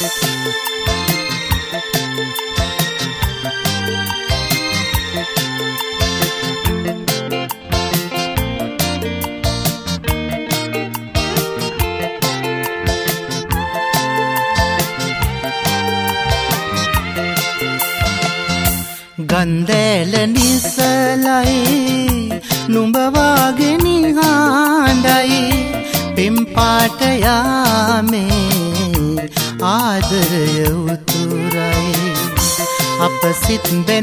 ගන්දෑල නිසලයි නුඹ වාගේ නිහඬයි පෙම්පාට යාමේ ආදරය උතුරයි අප සිත්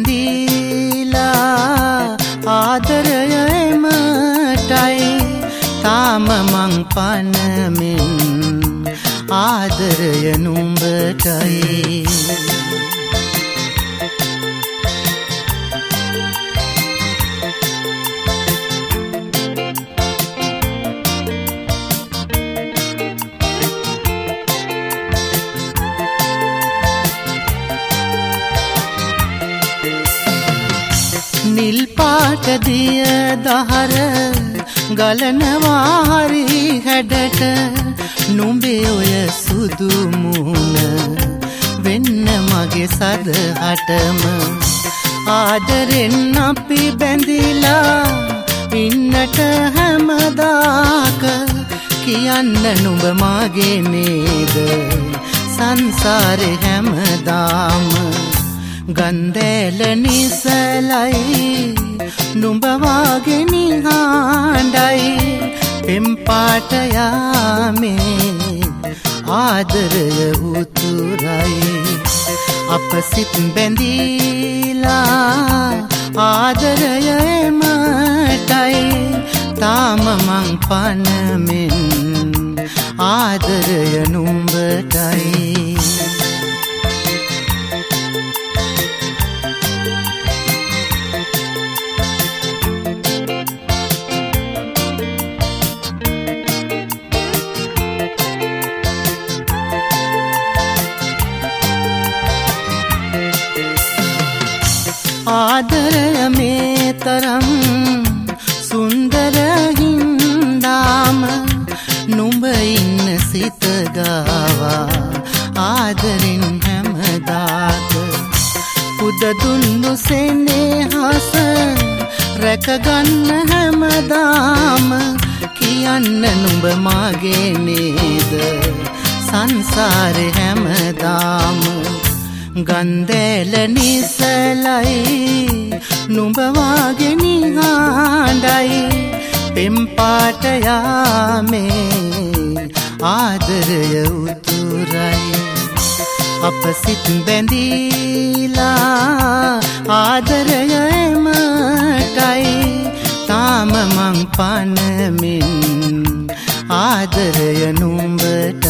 බැඳීලා ආදරය එමටයි තාම මං පනමින් ආදරය නුඹටයි නිල් පාට දිය දහර ගලනවා හරි හැඩට නුඹේ ඔය සුදු මුහුණ වෙන්න මගේ සදහටම ආදරෙන් අපි බැඳිලා ඉන්නට හැමදාක කියන්න නුඹ මගේ නේද සංසාරේ හැමදාම ගන්දෑල නිසලයි නුඹ වාගේ නිහඬයි පෙම්පාට යාමේ ආදරය උතුරයි අප සිත් බැඳීලා ආදරය එමටයි තාම මං පනමින් ආදරය නුඹටයි ආදරය මේ තරම් සුන්දර හින්දාම නුඹ ඉන්න සිත ගාවා ආදරින් හැමදාක පුද දුන්නු සෙනෙහස රැකගන්න හැමදාම කියන්න නුඹ මගේ නේද සංසාරේ හැමදාම ගන්දෑල නිසලයි නුඹ වාගේ නිහඬයි පෙම්පාට යාමේ ආදරය උතුරයි අප සිත් බැඳීලා ආදරය එමටයි තාම මං පනමින් ආදරය නුඹට